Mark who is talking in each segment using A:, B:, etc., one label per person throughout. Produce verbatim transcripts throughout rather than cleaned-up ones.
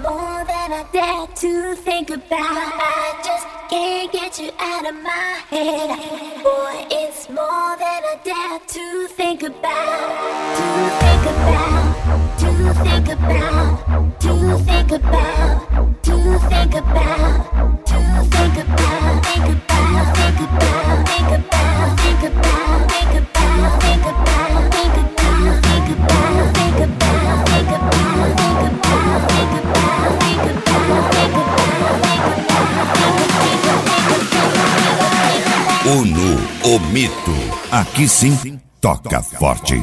A: more than I dare to think about. I just can't get you out of my head. Boy, it's more than I dare to think about. To think about, to think about, to think about, to think about, to think about, think about, think about, think about, think about, think about, think about, think about, think about, think about, think about, think about, think about, think about, think about.
B: Uno, o mito. Aqui sim, toca forte.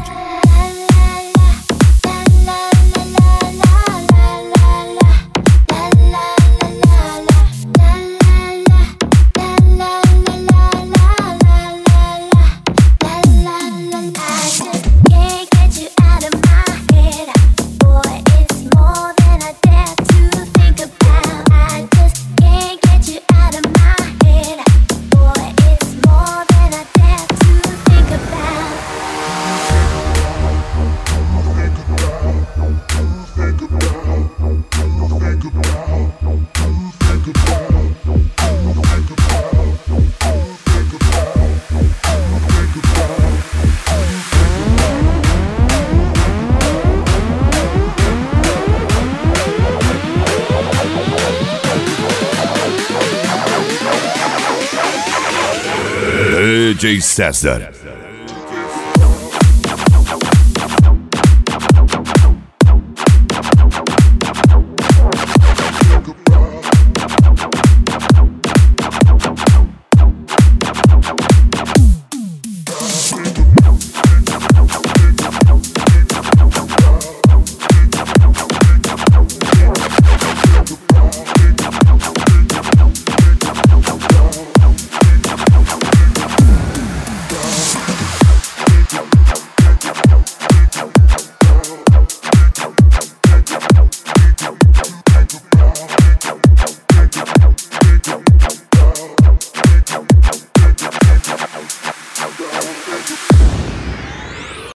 B: D J César.